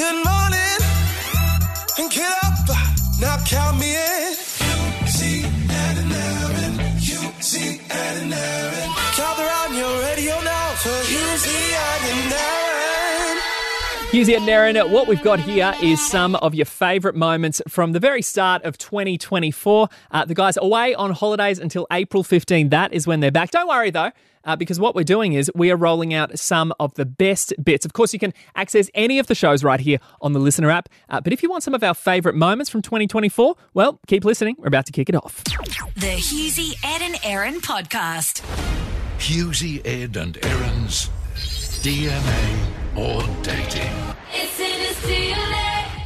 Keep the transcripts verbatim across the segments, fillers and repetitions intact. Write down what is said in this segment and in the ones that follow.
Good morning. And get up. Now count me in. You see and Aaron. You see and Aaron. Gather on your radio now for Husey and Aaron. Husey and Aaron, what we've got here is some of your favourite moments from the very start of twenty twenty-four. Uh, the guys are away on holidays until April fifteenth. That is when they're back. Don't worry, though, uh, because what we're doing is we are rolling out some of the best bits. Of course, you can access any of the shows right here on the Listener app. Uh, but if you want some of our favourite moments from twenty twenty-four, well, keep listening. We're about to kick it off. The Husey, Ed and Aaron podcast. Husey, Ed and Aaron's D N A or dating. It's in his D N A.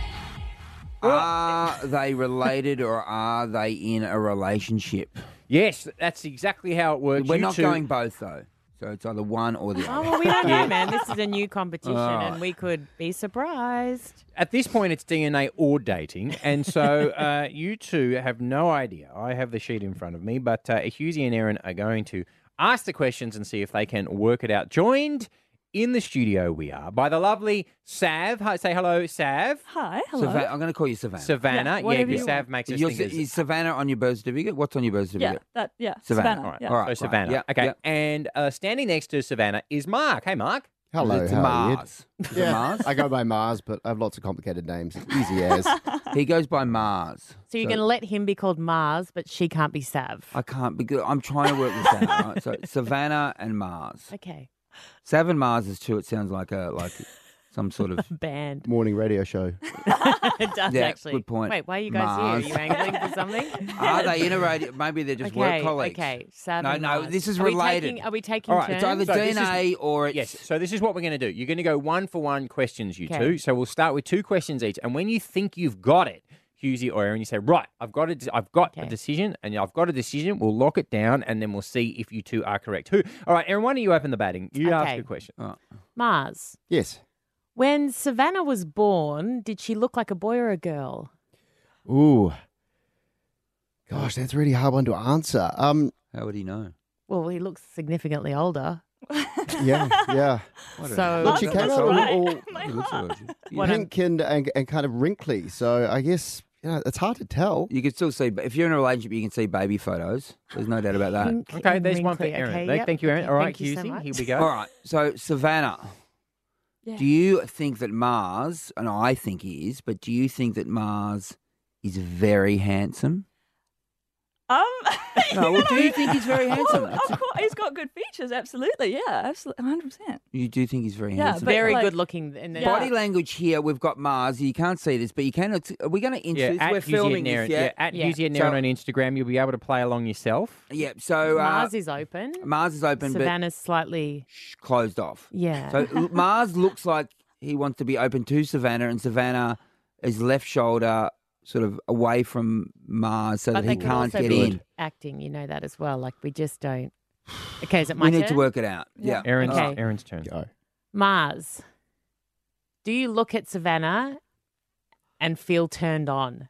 Are they related or are they in a relationship? Yes, that's exactly how it works. We're You not two- going both, though. So it's either one or the Oh, other. well, we don't know, man. This is a new competition All right. and we could be surprised. At this point, it's D N A or dating, and so uh, you two have no idea. I have the sheet in front of me, but uh, Husey and Aaron are going to ask the questions and see if they can work it out. Joined in the studio we are by the lovely Sav. Hi, say hello, Sav. Hi, hello. Sava- I'm going to call you Savannah. Savannah. Yeah, Yeah, whatever because you Sav want. makes us You're, think it's... is Savannah on your birth certificate? What's on your birth yeah, certificate? that yeah, Savannah. Savannah. All right. Yeah. All right. So great. Savannah. Yep, okay, yep. and uh, standing next to Savannah is Mark. Hey, Mark. Hello, It's how are you? Mars. Is it Yeah, Mars? I go by Mars, but I have lots of complicated names. Easy as. He goes by Mars. So you're going to let him be called Mars, but she can't be Sav. I can't be good. I'm trying to work this out. Right? So Savannah and Mars. Okay. Sav and Mars is two. It sounds like a like some sort of Band. Morning radio show. It does Yeah, actually. good point. Wait, why are you guys Mars. here? Are you angling for something? Are they in a radio? Maybe they're just okay, work colleagues. okay. Sav No, and no, Mars. this is are related. We taking, are we taking All right, turns? It's either So this D N A or it's Yes, so this is what we're going to do. You're going to go one for one questions, you Okay. two. So we'll start with two questions each. And when you think you've got it, Husey or Aaron, you say, right, I've got a, I've got Okay. a decision, and I've got a decision. We'll lock it down, and then we'll see if you two are correct. Who? All right, Aaron, why don't you open the batting? You ask Okay. a question. Oh. Mars. Yes. When Savannah was born, did she look like a boy or a girl? Ooh. Gosh, that's a really hard one to answer. Um, How would he know? Well, he looks significantly older. yeah, yeah. So, Look, she came That's out all, right. all My He looks heart. like you. What I'm- pink and, and and kind of wrinkly. So I guess you know it's hard to tell. You can still see, if you're in a relationship, you can see baby photos. There's no doubt about that. pink Okay, and there's one for wrinkly. Aaron. Okay, Thank- yep. Thank you, Aaron. Okay, All right, thank you so Husey, much. here we go. All right, so Savannah, Yeah. do you think that Mars, and I think he is, but do you think that Mars is very handsome? Um, No, well, do you think he's very handsome? Of course, he's got good features. Absolutely, yeah, absolutely, one hundred percent. You do think he's very Yeah, handsome? but Very like- good looking. And Yeah. Body language here, we've got Mars. You can't see this, but you can. Are we going to Yeah, introduce? at We're Husey filming and this, Aaron. yeah? Yeah, at Yeah. Husey and Aaron So- on Instagram, you'll be able to play along yourself. Yeah, so uh, Mars is open. Mars is open, Savannah's slightly, but shh, closed off. yeah. So l- Mars looks like he wants to be open to Savannah, and Savannah is left shoulder sort of away from Mars so but that they he could can't also get be in. acting, you know that as well. Like we just don't. Okay, is it my We need turn? to work it out. Yeah. Aaron's, Okay. Aaron's turn. Go. Mars, do you look at Savannah and feel turned on?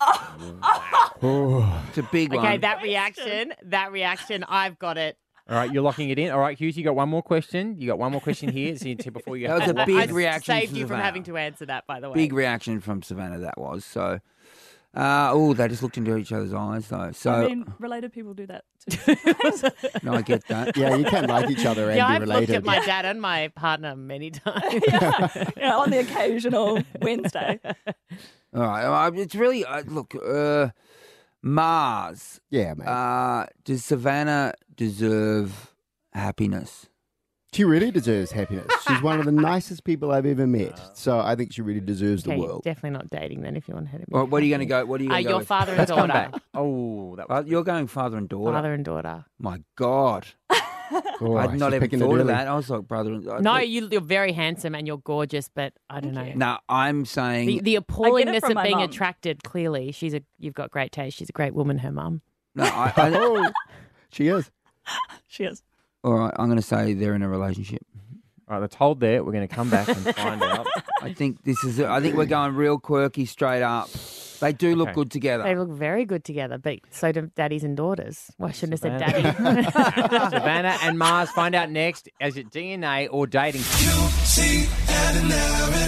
Oh. It's a big Okay, one. that reaction, that reaction, I've got it. All right, you're locking it in. All right, Hughes, you got one more question. You got one more question here. So you- before you That was a lock big it in. reaction Saved from you from Savannah. having to answer that, by the way. Big reaction from Savannah that was. So, uh, oh, they just looked into each other's eyes though. So, I mean, related people do that too. no, I get that. Yeah, you can like each other and yeah, be I've related. looked at my dad and my partner many times. yeah. yeah, on the occasional Wednesday. All right, uh, it's really uh, look. Uh, Mars. Yeah, mate. Uh, does Savannah deserve happiness? She really deserves happiness. She's one of the nicest people I've ever met. So I think she really deserves Okay, the world. definitely not dating then if you want her to be Well, what are you going to happy. go? What are you Uh, going to go your with? father and Let's come daughter. back. Oh, that was Uh, you're going father and daughter. Father and daughter. My God, Oh, I'd not she's even picking it thought of early. that. I was like brother and No, you, you're very handsome and you're gorgeous, but I don't know. No, I'm saying The, the appallingness from of my being mum. attracted, clearly. She's a you've got great taste. She's a great woman, her mum. no. I, I, Oh, she is. She is. all right, I'm going to say they're in a relationship. all right. Let's hold there. We're going to come back and find out. I think this is. I think we're going real quirky, straight up. They do look Okay. good together. They look very good together, but so do daddies and daughters. Well, I shouldn't have said Savannah. daddy. Savannah and Mars find out next. Is it D N A or dating? You see and Aaron.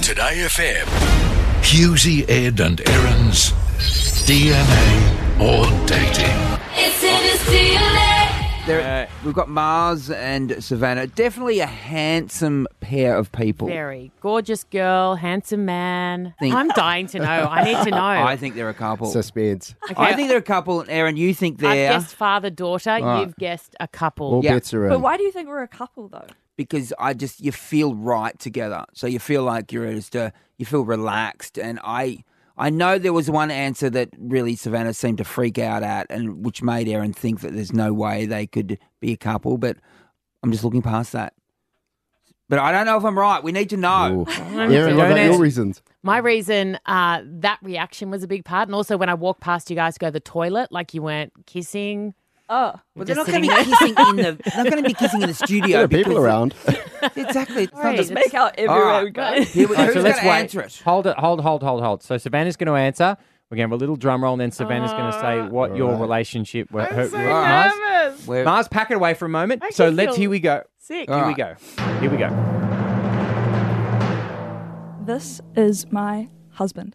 Today F M. Husey, Ed and Erin's D N A or dating. It's in his D N A. There, we've got Mars and Savannah. Definitely a handsome pair of people. Very gorgeous girl, handsome man. Think- I'm dying to know. I need to know. I think they're a couple. Suspense. Okay. I think they're a couple. Aaron, you think I've they're... guessed father-daughter. Right. You've guessed a couple. All Yeah. bets are in. But why do you think we're a couple, though? Because I just, you feel right together. So you feel like you're just, uh, you feel relaxed. And I... I know there was one answer that really Savannah seemed to freak out at, and which made Aaron think that there's no way they could be a couple, but I'm just looking past that. But I don't know if I'm right. We need to know. Ooh. Aaron, what Don't about your answer. reasons? My reason, uh, that reaction was a big part. And also when I walked past you guys to go to the toilet, like you weren't kissing. Oh. Well, Just they're not going to sitting be kissing in the. They're not going to be kissing in the studio. There are people because- around. Exactly. It's not Right. just Just make out everywhere All right. we go. Here we- All right, who's so going let's to wait. answer it? Hold it, hold, hold, hold, hold. So Savannah's going to answer. We're going to have a little drum roll, and then Savannah's going to say what All your right. relationship with I'm her. so with Mars. nervous. Where- Mars, pack it away for a moment. I So actually let's. feel Here we go. Sick. All Here we right. go. Here we go. This is my husband.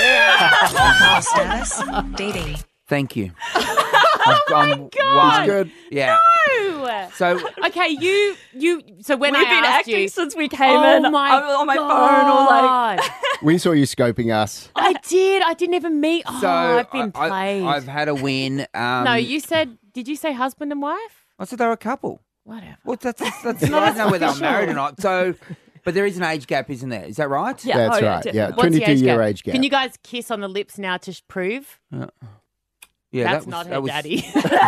Marital status, dating. Thank you. I've gone God. one- Good. Yeah. No. So Okay, you, you. So when We've I been asked acting you, since we came oh in. my I'm on my phone or like. God. We saw you scoping us. I did. I didn't even meet. Oh, so I've been I, played. I, I've had a win. Um, no, you said. Did you say husband and wife? I said they're a couple. Whatever. Well, that's, that's, that's I don't know whether I'm married or not. So, but there is an age gap, isn't there? Is that right? Yeah. That's oh, yeah, right. Yeah, definitely. What's the twenty-two year gap? age gap. Can you guys kiss on the lips now to sh- prove? Yeah, That's that was, not that her was, daddy.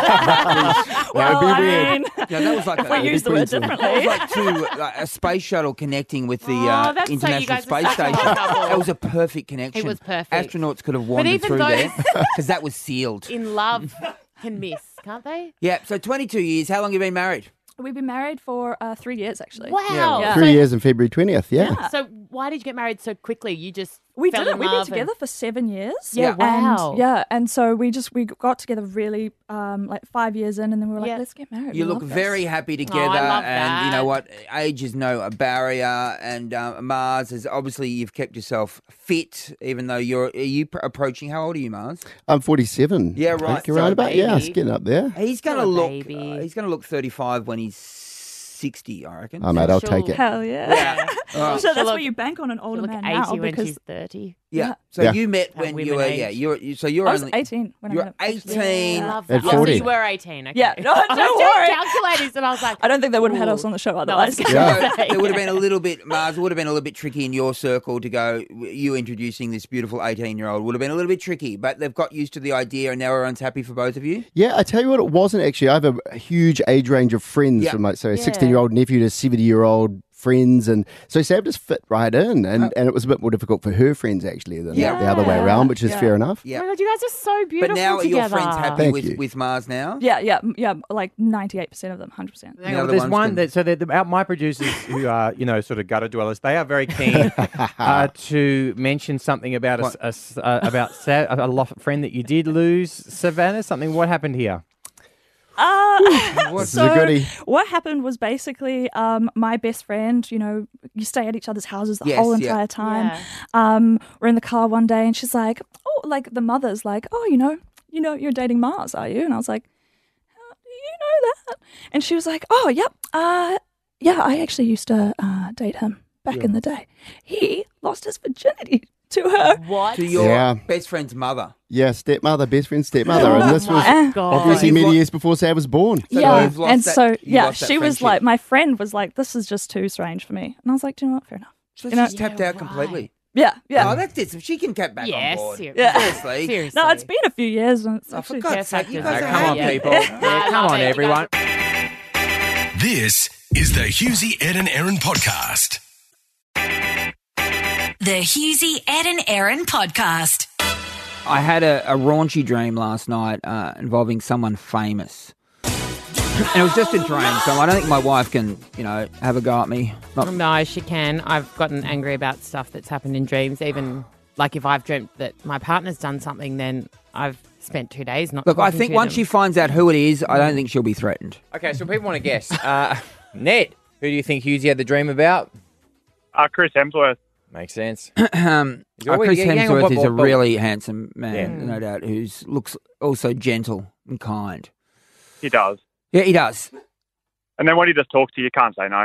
That would be I weird. mean, Yeah, that was like if we a, use the word Queensland. that differently. was like two, like a space shuttle connecting with the Oh, uh, that's so you International guys are Space such a hot Station. couple. That was a perfect connection. It was perfect. Astronauts could have wandered even through there those- because that was sealed. In love can miss, can't they? Yeah, so twenty-two years. How long have you been married? We've been married for uh, three years, actually. Wow. Yeah. Three So- years on February twentieth, yeah. Yeah. So why did you get married so quickly? You just We fell did it. in We've been love and- together for seven years. Yeah, wow. And, yeah, and so we just we got together really um, like five years in, and then we were like, Yeah. let's get married. You We look love this. very happy together, love and you know that. what? Age is no a barrier. And um, Mars is obviously you've kept yourself fit, even though you're. Are you pr- approaching? How old are you, Mars? I'm forty-seven. Yeah, I right. think around So about, yeah, it's baby. getting up there. He's going to Still a look. baby. Uh, he's going to look thirty-five when he's sixty, I reckon. Oh, mate, I'll She'll- take it. Hell yeah. Yeah. All right. So that's She'll where look- you bank on an She'll older look man eighty now when because she's thirty. Yeah. Yeah. So Yeah. you met How when you women were age. yeah you're you, so you're I was only eighteen when you're I met him. eighteen. Love At that. Oh, so forty. you were eighteen. Okay. Yeah, no, I don't was doing worry. calculators, and I was like, I don't think they would have had us Ooh. on the show No, I otherwise. was Yeah. gonna say, It would have yeah. been a little bit, Mars, it would have been a little bit tricky in your circle to go, you introducing this beautiful eighteen-year-old would have been a little bit tricky, but they've got used to the idea and now everyone's happy for both of you? Yeah, I tell you what, it wasn't actually. I have a, a huge age range of friends Yeah. from like, so a Yeah. sixteen-year-old nephew to seventy-year-old friends. And so Sam just fit right in. And, and it was a bit more difficult for her friends actually than Yeah. the other way around, which is Yeah. fair enough. Oh Yeah. my God, you guys are so beautiful But now are together. your friends happy Thank with, you. with Mars now? Yeah, yeah, m- yeah, like ninety-eight percent of them, one hundred percent. Hang The on, other there's ones one can- that so they're, the, our- my producers who are you know sort of gutter dwellers. They are very keen uh, to mention something about a, What? a s- uh, about Sa- a, a lo- friend that you did lose, Savannah. Something. What happened here? Uh, This is so a goodie. what happened was basically um, my best friend, you know, you stay at each other's houses the Yes, whole yeah. entire time. Yeah. Um, we're in the car one day and she's like, oh, like the mother's like, oh, you know, you know, you're dating Mars, are you? And I was like, how do you know that? And she was like, oh, yep. Uh, yeah, I actually used to uh, date him back in the day. He lost his virginity to her. What? To your Yeah. best friend's mother. Yeah, stepmother, best friend stepmother. And this was my God. obviously You've many lo- years before Sam was born. So yeah, you've lost and that- so you yeah, lost that she was friendship. like, my friend was like, this is just too strange for me, and I was like, do you know what? Fair enough. So You know- she's tapped out completely. Yeah, yeah. Oh, that's it. So she can get back Yes, on board. seriously. Yeah. Seriously. Seriously. No, it's been a few years, and it's Oh, for actually God's sake, you factors guys are are Come on, happy. people. Yeah, Yeah, come love on, it. You everyone. This is the Husey, Ed and Aaron podcast. The Husey, Ed and Aaron podcast. I had a, a raunchy dream last night uh, involving someone famous. And it was just a dream, so I don't think my wife can, you know, have a go at me. Not, No, she can. I've gotten angry about stuff that's happened in dreams. Even like if I've dreamt that my partner's done something, then I've spent two days not. look, I talking think to once them. she finds out who it is, I don't think she'll be threatened. Okay, so people want to guess. Uh, Ned, who do you think Husey had the dream about? Uh, Chris Hemsworth. Makes sense. um, He's uh, always- Chris yeah, yeah, Hemsworth but- is a but- really handsome man, Yeah. no doubt, who looks also gentle and kind. He does. Yeah, he does. And then when he just talks to you, you can't say no.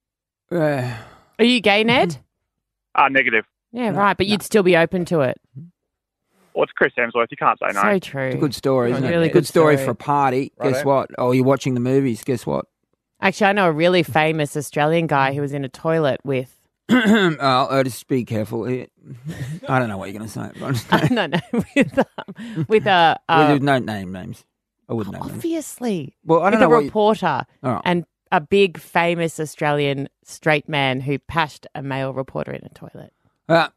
Uh, Are you gay, Ned? Ah, negative. Yeah, right. But you'd still be open to it. Well, it's Chris Hemsworth. You can't say no. So true. It's a good story, isn't it? Really good, good story, story. for a party. Righto. Guess what? Oh, you're watching the movies. Guess what? Actually, I know a really famous Australian guy who was in a toilet with. oh, uh, just be careful. I don't know what you're going to say. Uh, no, no, with um, with a Well, uh, there's no name names. I wouldn't know names. obviously. Well, I don't with know a what you- reporter All right. and a big famous Australian straight man who pashed a male reporter in a toilet. Uh,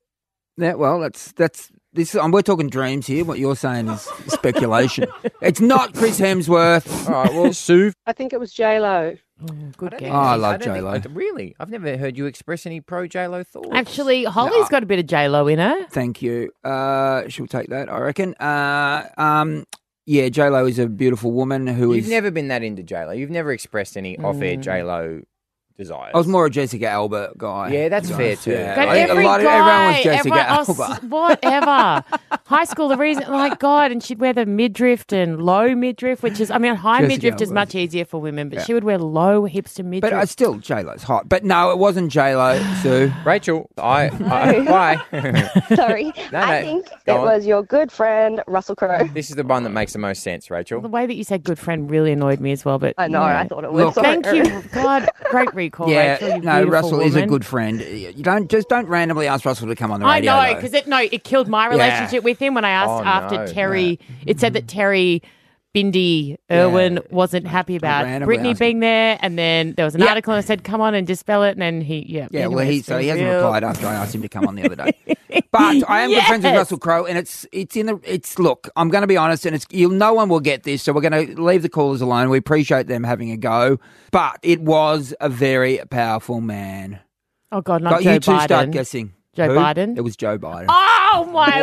yeah, well, that's that's this. Um, we're talking dreams here. What you're saying is speculation. It's not Chris Hemsworth. All right, well, Sue. I think it was J Lo. Good Oh, guess. I love don't think- J-Lo. I- Really? I've never heard you express any pro J-Lo thoughts. Actually, Holly's got a bit of J Lo in her. Thank you. Uh, she'll take that, I reckon. Uh, um, yeah, J Lo is a beautiful woman who You've is- never been that into J-Lo. You've never expressed any off-air Mm. J-Lo desires. I was more a Jessica Alba guy. Yeah, that's fair too. Yeah, But I think every a lot of, guy, everyone was Jessica everyone- oh, Alba. s- whatever. High school, the reason, like God, and she'd wear the midriff and low midriff, which is, I mean, high Jessica midriff is Alba. much easier for women, but Yeah. she would wear low hipster midriff. But uh, still, J Lo's hot. But no, it wasn't J Lo. Sue, Rachel, I, I why? Sorry. No, I no, think go it on. was your good friend, Russell Crowe. This is the one that makes the most sense, Rachel. the way that you said good friend really annoyed me as well, but I know, yeah. I thought it was. Look- Sorry. Thank you. God, great recall, yeah, Rachel. You no, beautiful Russell is a woman. good friend. You don't just don't randomly ask Russell to come on the I radio. know, though. because it no, it killed my relationship with him when I asked Oh, after no, Terry. It said that Terry Bindi Irwin wasn't happy about randomly Brittany ask being there, and then there was an Yeah. article and it said, "Come on and dispel it," and then he, yeah, Yeah, anyway, well, he it's so been he hasn't real- replied after I asked him to come on the other day. But I am good friends with Yes. Russell Crowe, and it's it's in the it's look. I'm going to be honest, and it's you. No one will get this, so we're going to leave the callers alone. We appreciate them having a go, but it was a very powerful man. Oh God, not Got Joe you two Biden. start guessing. Joe Who? Biden? It was Joe Biden. Oh my!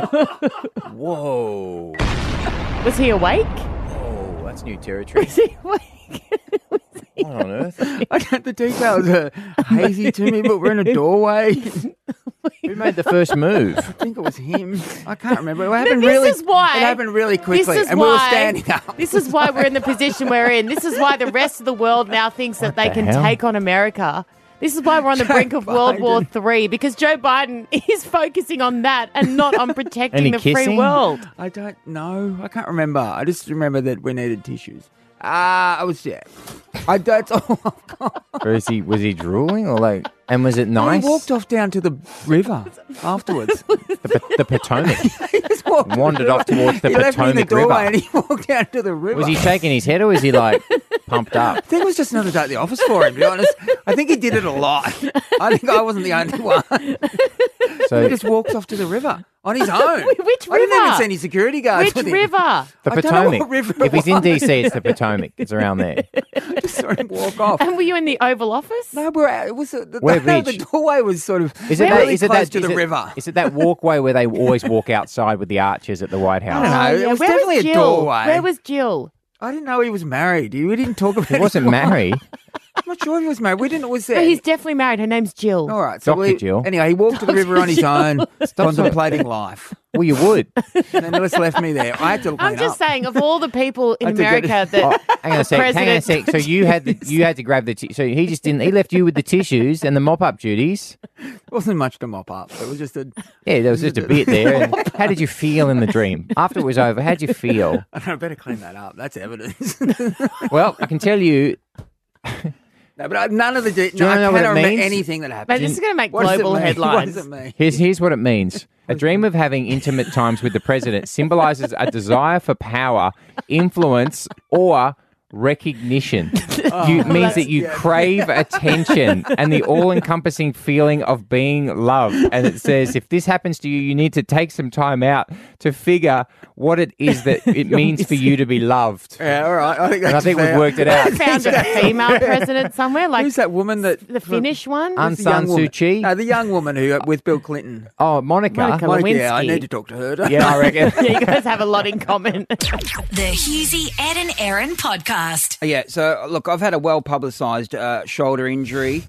Whoa. Was he awake? Oh, that's new territory. Was he awake? What on earth? I don't, the details are hazy to me, but we're in a doorway. Who made the first move? I think it was him. I can't remember. It happened this really. is why- It happened really quickly, This is and why, we were standing up. This is why we're in the position we're in. This is why the rest of the world now thinks that they the can hell? take on America. This is why we're on the brink of World War Three, because Joe Biden is focusing on that and not on protecting Any the free kissing? world. I don't know. I can't remember. I just remember that we needed tissues. Ah, I was yeah. I that's all I've got. Or is he was he drooling or like? And was it nice? He walked off down to the river afterwards. The, the Potomac. He just walked Wandered off towards the he left me in the Potomac doorway River. and he walked down to the river. Was he shaking his head or was he like pumped I up? think it was just another day at the office for him, to be honest. I think he did it a lot. I think I wasn't the only one. So He just walked off to the river on his own. Which I didn't even river? see any security guards Which with him. river? the I don't know Potomac. what river it If he's in was. D C, it's the Potomac. It's around there. I just saw him walk off. And were you in the Oval Office? No, we're at, it was uh, the, Where the, which? the doorway was sort of Is it that? really Is it close that? to is the it- river. Is it that walkway where they always walk outside with the arches at the White House? I don't know. Oh, It yeah. was Where definitely was a Jill? doorway. Where was Jill? I didn't know he was married. We didn't talk about. He wasn't anymore. married. I'm not sure if he was married. We didn't. Was there? No, he's definitely married. Her name's Jill. All right. So Doctor we, Jill. Anyway, he walked to the river on his own, contemplating life. Well, you would. And then he just left me there. I had to clean I'm just up. saying, of all the people in I had to get America it- that Oh, hang on a sec. Hang on a President- sec. So you had the, you had to grab the. T- so he just didn't. He left you with the tissues and the mop up duties. It wasn't much to mop up. It was just a. Yeah, there was just a bit there. And how did you feel in the dream after it was over? How did you feel? I don't know, I better clean that up. That's evidence. Well, I can tell you. No, but I, none of the. De- Do you no, I wanna know what cannot it remember means? anything that happened. But this is going to make What does it global mean? headlines. What does it mean? Here's here's what it means. A dream of having intimate times with the president symbolizes a desire for power, influence, or recognition. You, it means that you crave attention and the all-encompassing feeling of being loved. And it says, if this happens to you, you need to take some time out to figure what it is that it means for you to be loved. Yeah, all right. I think that's And I think fair. we've worked it out. Found a female president somewhere, like Who's that woman that the Finnish one. Aung the young San woman? Suu Kyi? No, the young woman who with Bill Clinton. Oh, Monica. Monica Monica, Lewinsky. yeah, I need to talk to her. Yeah, I reckon. Yeah, you guys have a lot in common. The Husey, Ed and Aaron podcast. Yeah, so look, I've had a well publicised uh, shoulder injury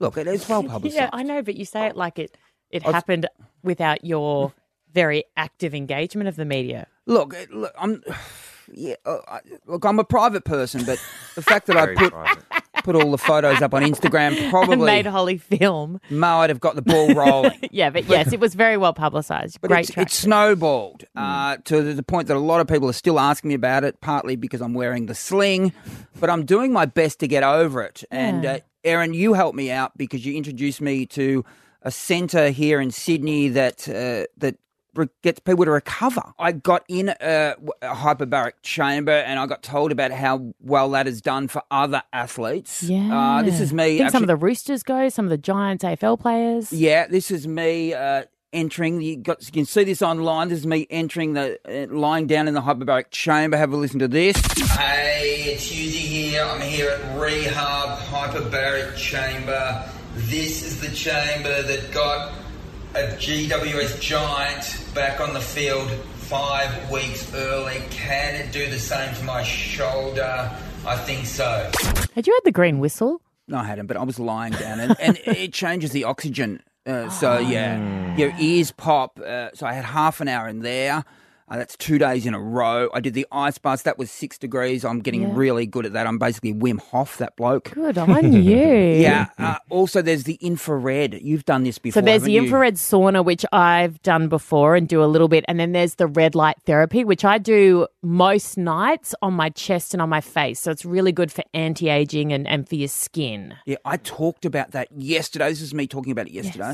Look, it is well publicised. Yeah, I know, but you say it like it it was- happened without your very active engagement of the media. Look, it- look, I'm. Yeah, uh, I- look, I'm a private person, but the fact that I Very put private. put all the photos up on Instagram And probably made Holly film. might have got the ball rolling. Yeah, but yes, it was very well publicised. But Great it's, track. it's snowballed uh, to the point that a lot of people are still asking me about it, partly because I'm wearing the sling, but I'm doing my best to get over it. And, Yeah. uh, Erin, you helped me out because you introduced me to a centre here in Sydney that uh, that re- gets people to recover. I got in a, a hyperbaric chamber and I got told about how well that has done for other athletes. Yeah. Uh, this is me. I think some actually- of the Roosters go, some of the Giants A F L players. Yeah, this is me uh, entering. You, got, you can see this online. This is me entering the, uh, lying down in the hyperbaric chamber. Have a listen to this. Hey, it's Husey here. I'm here at Rehab Hyperbaric Chamber. This is the chamber that got a G W S Giant back on the field five weeks early. Can it do the same to my shoulder? I think so. Had you had the green whistle? No, I hadn't, but I was lying down, and, and it changes the oxygen. Uh, so yeah, your ears pop. Uh, so I had half an hour in there. Uh, that's two days in a row. I did the ice baths. That was six degrees. I'm getting Yeah. really good at that. I'm basically Wim Hof, that bloke. Good on you. Yeah. Uh, also, there's the infrared. You've done this before. So there's the haven't you? infrared sauna, which I've done before and do a little bit. And then there's the red light therapy, which I do most nights on my chest and on my face. So it's really good for anti-aging and, and for your skin. Yeah, I talked about that yesterday. This is me talking about it yesterday.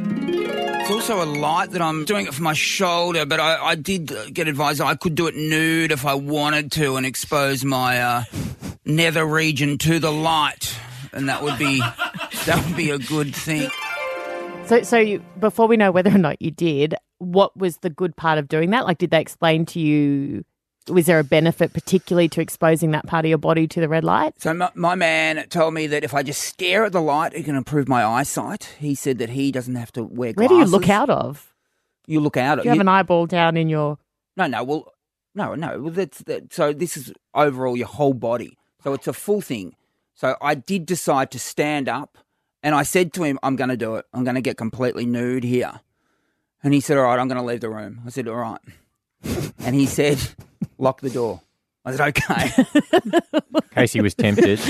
It's also a light that I'm doing it for my shoulder, but I, I did get advised I could do it nude if I wanted to and expose my uh, nether region to the light, and that would be that would be a good thing. So, so you, before we know whether or not you did, what was the good part of doing that? Like, did they explain to you, was there a benefit particularly to exposing that part of your body to the red light? So my, my man told me that if I just stare at the light, it can improve my eyesight. He said that he doesn't have to wear Where glasses. do you look out of? You look out. Do you have an eyeball down in your... No, no, well, no, no. Well, that's that. So this is overall your whole body. So it's a full thing. So I did decide to stand up, and I said to him, "I'm going to do it. I'm going to get completely nude here." And he said, "All right, I'm going to leave the room." I said, "All right," and he said, "Lock the door." I said, "Okay." Casey was tempted.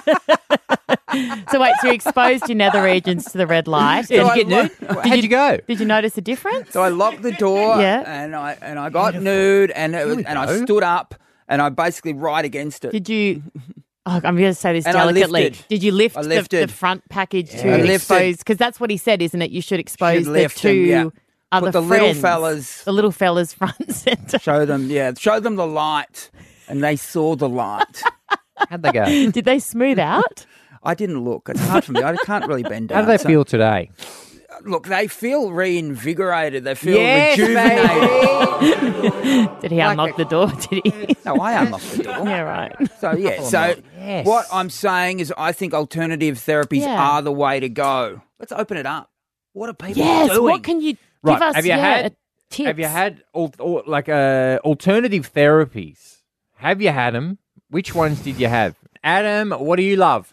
So wait, so you exposed your nether regions to the red light. Yeah, Did I you get lo- nude? How'd you go? Did you notice a difference? So I locked the door, Yeah. and I and I got nude, and it was, we and I go. stood up, and I basically right against it. Did you... Oh, I'm going to say this And I delicately. lifted. Did you lift, I the, lifted. the front package I to lifted. expose? Because that's what he said, isn't it? You should expose Should the lift two them, yeah. other Put the friends. little fellas- The little fellas front and centre. Show them, yeah, show them the light, and they saw the light. How'd they go? Did they smooth out? I didn't look. It's hard for me. I can't really bend down. How do they So- feel today? Look, they feel reinvigorated. They feel Yes, rejuvenated. Did he unlock the door? Did he? No, I unlocked the door. Yeah, right. So, yeah. So, Yes. what I'm saying is I think alternative therapies Yeah. are the way to go. Let's open it up. What are people Yes. doing? What can you give Right, us? have you yeah, had- a tips? Have you had al- al- like uh, alternative therapies? Have you had them? Which ones did you have? Adam, what do you love?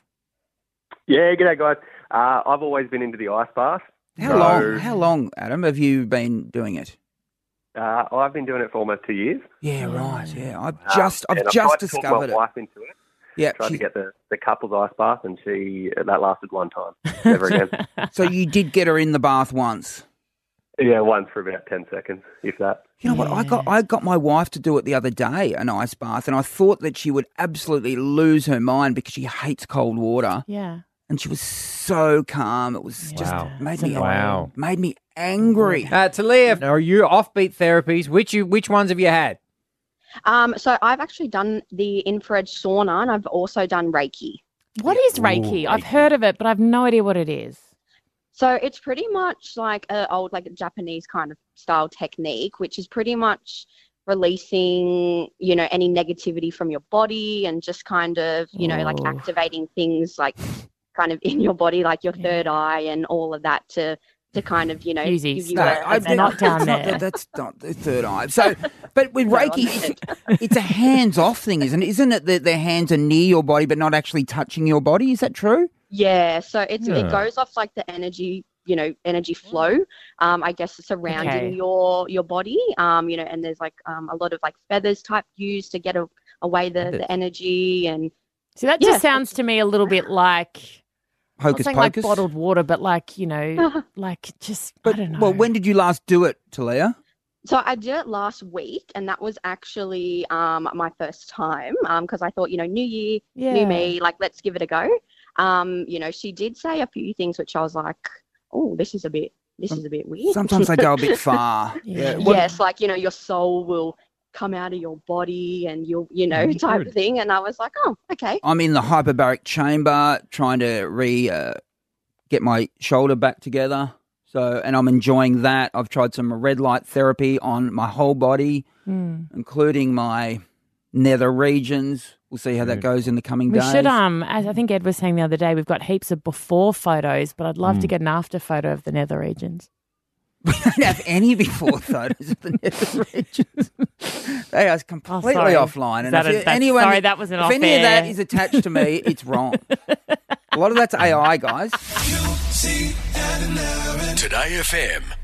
Yeah, g'day guys. Uh, I've always been into the ice bath. How So, long, How long, Adam, have you been doing it? Uh, I've been doing it for almost two years. Yeah, right. Yeah, I've Um, just, I've and just tried to talk discovered my it. wife into it. Yeah, Tried she- to get the, the couple's ice bath, and she that lasted one time. Never again. So you did get her in the bath once. Yeah, once for about ten seconds, if that. You know what? I got I got my wife to do it the other day, an ice bath, and I thought that she would absolutely lose her mind because she hates cold water. Yeah. And she was so calm. It was just Wow. made me Wow. made me angry. Uh, Talia, are you offbeat therapies? Which you, which ones have you had? Um, so I've actually done the infrared sauna, and I've also done Reiki. What is Reiki? I've heard of it, but I've no idea what it is. So it's pretty much like an old, like a Japanese kind of style technique, which is pretty much releasing, you know, any negativity from your body and just kind of, you know, like Oh. activating things like kind of in your body, like your third eye and all of that to to kind of, you know, Uzi, give you No, a, I a did- not down that's not- there. that's not the third eye. So, but with No, Reiki, it's, it's a hands-off thing, isn't it? Isn't it that their hands are near your body but not actually touching your body? Is that true? Yeah, so it's Yeah. it goes off like the energy, you know, energy flow. Um, I guess surrounding Okay. your your body. Um, you know, and there's like um a lot of like feathers type used to get a, away the, Feathers. the energy and So that Yeah. just sounds to me a little bit like I'm not Hocus saying like pocus. bottled water, but like, you know, like just But, I don't know. well, when did you last do it, Talia? So I did it last week, and that was actually um, my first time because I thought, you know, new year, Yeah. new me, like let's give it a go. Um, you know, she did say a few things which I was like, oh, this is a bit, this is a bit weird. Sometimes they go a bit far. Yeah. What- Yes, like you know, your soul will come out of your body, and you'll, you know, type of thing. And I was like, oh, okay. I'm in the hyperbaric chamber trying to re uh, get my shoulder back together. So, and I'm enjoying that. I've tried some red light therapy on my whole body, Mm. including my nether regions. We'll see how that goes in the coming We days. should, um, as I think Ed was saying the other day, we've got heaps of before photos, but I'd love to Mm. get an after photo of the nether regions. We don't have any before photos of the nether regions. They are completely Oh, sorry. offline. Is And that if a- you- that's- anyone, sorry, that was an if any of that off-air. is attached to me, it's wrong. A lot of that's A I, guys. Today F M.